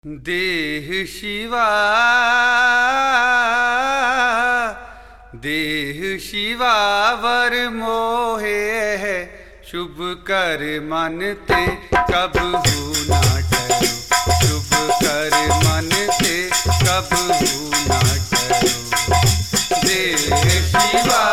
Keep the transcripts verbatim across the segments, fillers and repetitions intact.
देह शिवा देह शिवा वर मोहे है, शुभ कर मन ते कब हूँ ना डरो। शुभ कर मन ते कब हूँ ना डरो। देह शिवा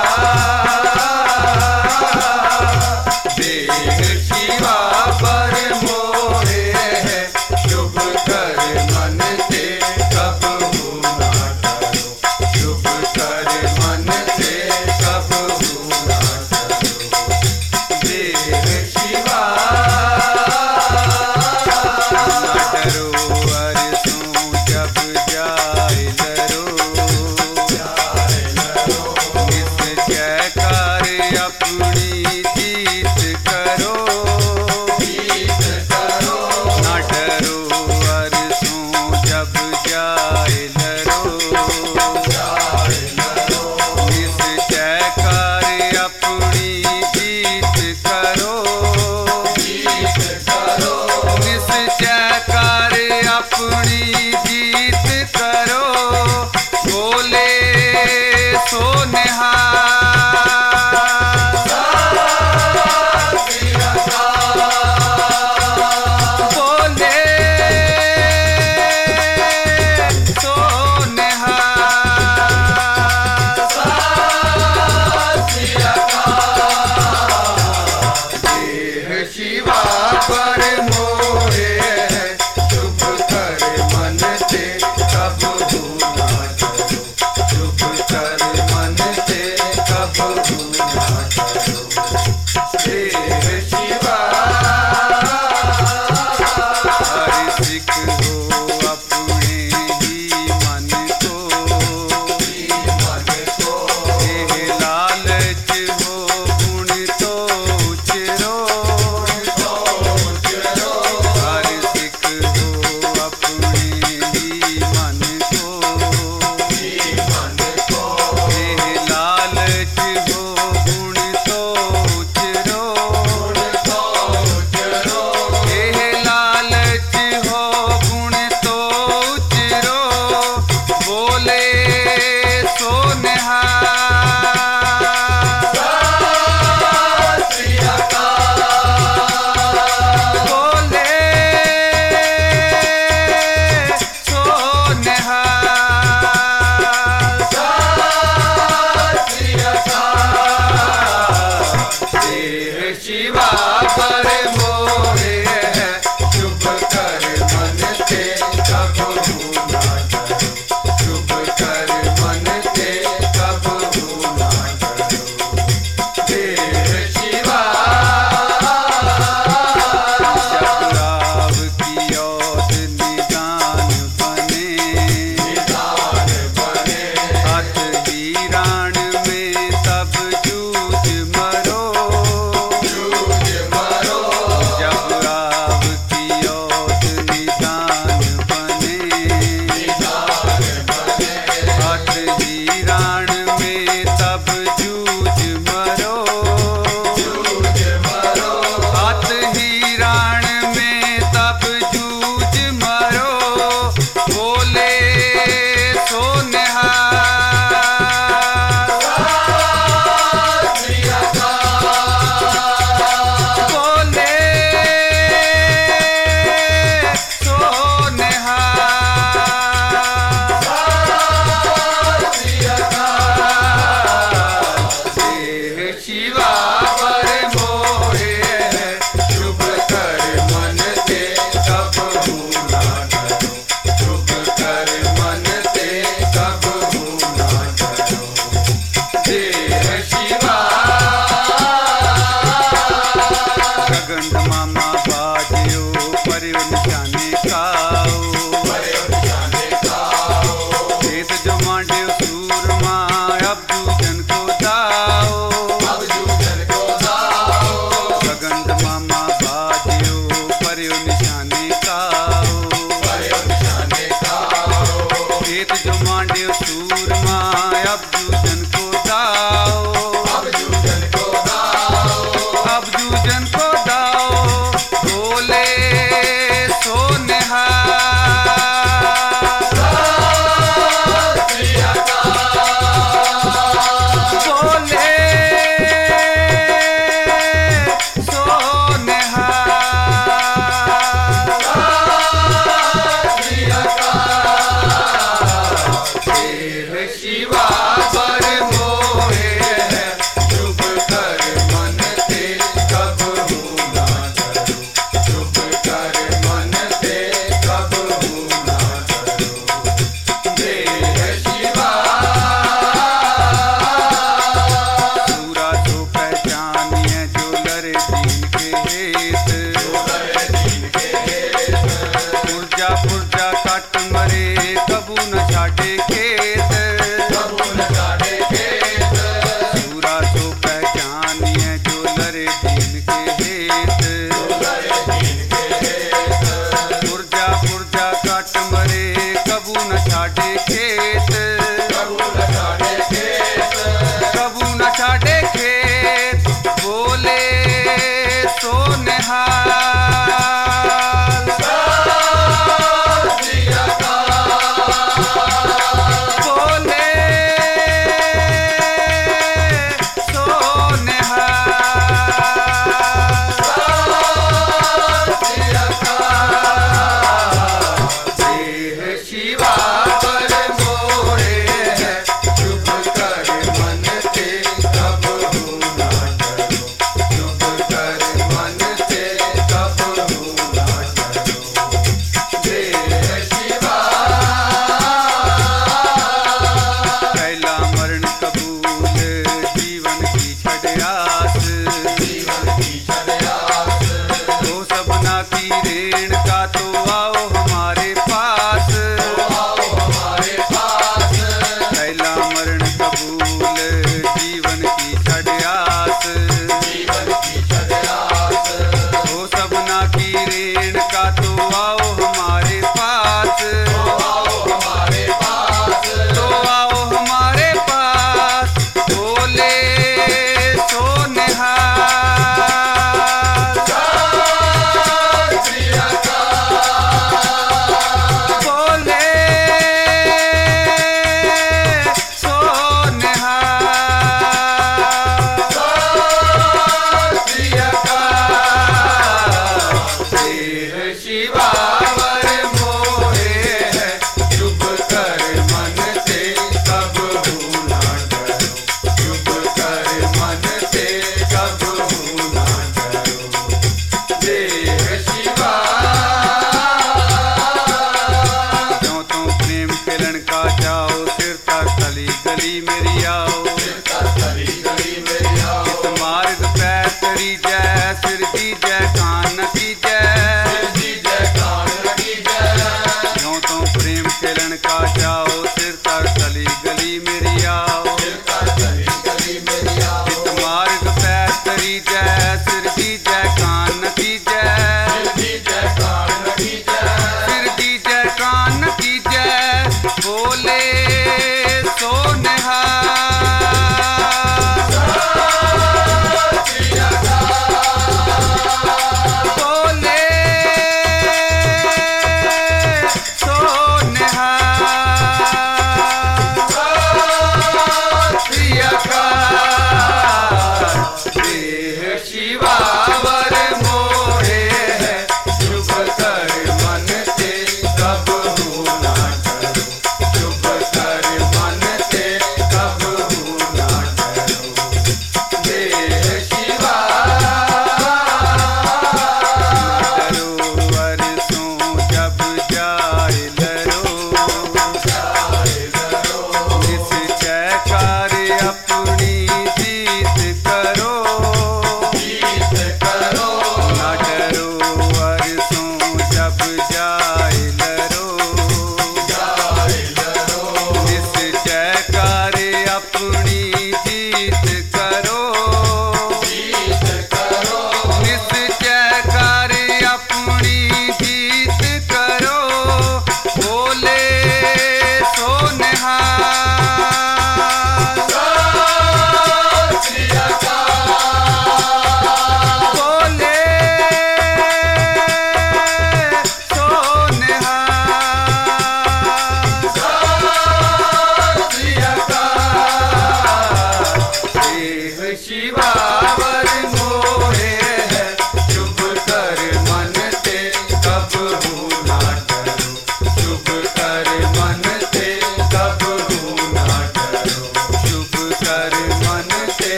देह शिवा वर मोहे है, शुभ कर मन ते कब हूँ ना डरो। शुभ कर मन ते कब हूँ ना डरो। देह शिवा ना डरो, अरसों जब जाए लरो। इस जयकार अपनी जीत करो। ना डरो, अरसों जब जाए लरो। इस जयकार अपनी जीत करो। इस जयकार अपनी जीत करो। बोले सो निहाल, बोले सो निहाल। देह शिवा पर मोहे है, शुभ कर मन पुरजा कट मरे कबू न छाड़े खेत, कबू न छाड़े खेत। सूरा तो पहचानिए जो लरे दीन के हेत, जो लरे दीन के हेत। पुरजा पुरजा कट मरे कबू न छाड़े खेत, कबू न छाड़े खेत। कबू न छाड़े खेत, बोले सो निहाल। बोले सो निहाल। देह शिवा पर मोरे है, चुप कर मन ते कब हो ना डरो, चुप कर मन ते कब हो ना डरो। देह शिवा पहला मरण कबूल, जीवन की छड़यास, जीवन की छड़यास। तो सबना की रेण का तो आओ हमारे पास, आओ हमारे पास। पहला मरण कबूल, जीवन की छड़यास, जीवन की छड़यास। तो सबना की रेण का तो आओ हमारे पास, आओ हमारे पास। तो आओ हमारे पास। बोले सो निहाल। श्री अकाल। बोले सो निहाल। श्री अकाल। देह शिवा वर मोहे है, चुप कर मन ते कब हो ना डरो, चुप कर मन ते कब हो ना डरो। देह शिवा क्यों तो प्रेम खेलन का जाओ, सिर तक गली गली मेरी आओ,